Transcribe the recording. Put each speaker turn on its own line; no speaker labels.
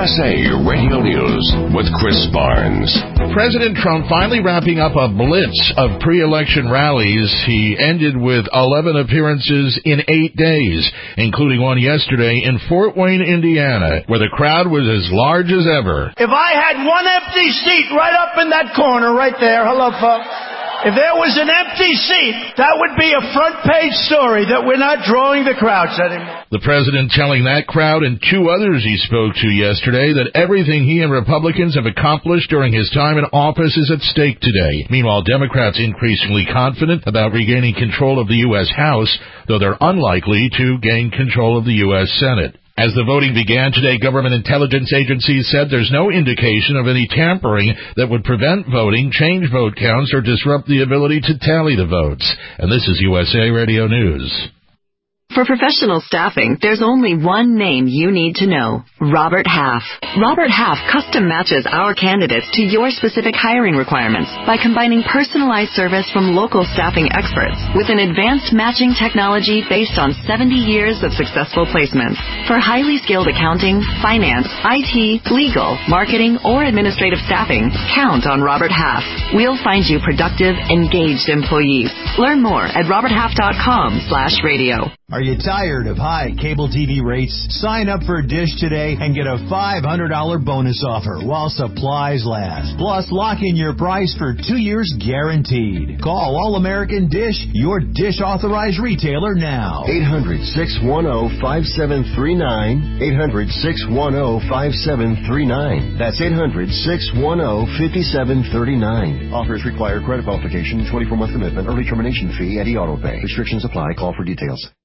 USA Radio News with Chris Barnes.
President Trump finally wrapping up a blitz of pre-election rallies. He ended with 11 appearances in 8 days, including one yesterday in Fort Wayne, Indiana, where the crowd was as large as ever.
If I had one empty seat right up in that corner right there, hello, folks. If there was an empty seat, that would be a front-page story that we're not drawing the crowds anymore.
The president telling that crowd and 2 others he spoke to yesterday that everything he and Republicans have accomplished during his time in office is at stake today. Meanwhile, Democrats increasingly confident about regaining control of the U.S. House, though they're unlikely to gain control of the U.S. Senate. As the voting began today, government intelligence agencies said there's no indication of any tampering that would prevent voting, change vote counts, or disrupt the ability to tally the votes. And this is USA Radio News.
For professional staffing, there's only one name you need to know: Robert Half. Robert Half custom matches our candidates to your specific hiring requirements by combining personalized service from local staffing experts with an advanced matching technology based on 70 years of successful placements. For highly skilled accounting, finance, IT, legal, marketing, or administrative staffing, count on Robert Half. We'll find you productive, engaged employees. Learn more at roberthalf.com/radio.
Are you tired of high cable TV rates? Sign up for Dish today and get a $500 bonus offer while supplies last. Plus, lock in your price for 2 years guaranteed. Call All-American Dish, your Dish authorized retailer now.
800-610-5739. 800-610-5739. That's 800-610-5739. Offers require credit qualification, 24-month commitment, early termination fee, and auto pay. Restrictions apply. Call for details.